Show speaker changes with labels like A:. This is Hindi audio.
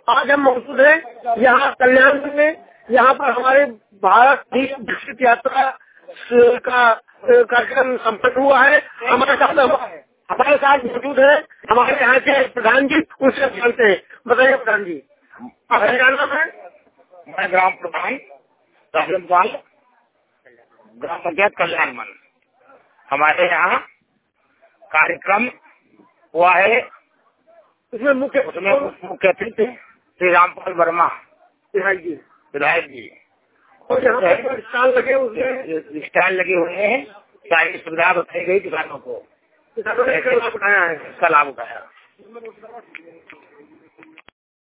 A: आज हम मौजूद हैं यहाँ कल्याण में। यहाँ पर हमारे भारत विकसित यात्रा का कार्यक्रम संपन्न हुआ है। हमारे साथ मौजूद है हमारे यहाँ के प्रधान जी, उनसे जानते हैं। बताइए प्रधान जी, आपका क्या नाम है?
B: मैं ग्राम प्रधान राजनपाल, ग्राम पंचायत कल्याण मन। हमारे यहाँ कार्यक्रम हुआ है,
A: उसमें मुख्य
B: अतिथि श्री रामपाल वर्मा विधायक जी।
A: और यहाँ पर स्टॉल लगे, उसमें
B: स्टॉल लगे हुए हैं, सारी सुविधा बताई गई किसानों को,
A: किसानों ने इसका लाभ उठाया है।
B: इसका लाभ उठाया।